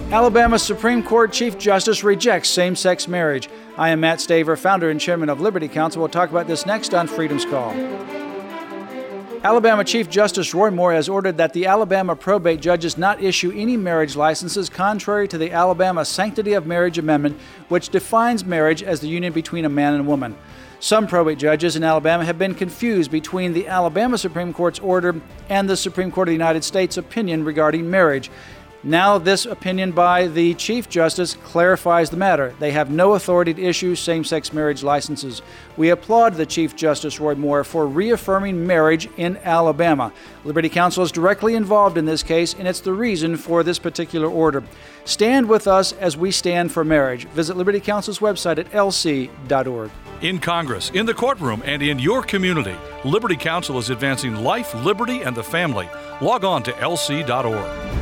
Alabama Supreme Court Chief Justice rejects same-sex marriage. I am Matt Staver, founder and chairman of Liberty Counsel. We'll talk about this next on Freedom's Call. Alabama Chief Justice Roy Moore has ordered that the Alabama probate judges not issue any marriage licenses contrary to the Alabama Sanctity of Marriage Amendment, which defines marriage as the union between a man and a woman. Some probate judges in Alabama have been confused between the Alabama Supreme Court's order and the Supreme Court of the United States opinion regarding marriage. Now, this opinion by the Chief Justice clarifies the matter. They have no authority to issue same-sex marriage licenses. We applaud the Chief Justice Roy Moore for reaffirming marriage in Alabama. Liberty Counsel is directly involved in this case, and it's the reason for this particular order. Stand with us as we stand for marriage. Visit Liberty Counsel's website at lc.org. In Congress, in the courtroom, and in your community, Liberty Counsel is advancing life, liberty, and the family. Log on to lc.org.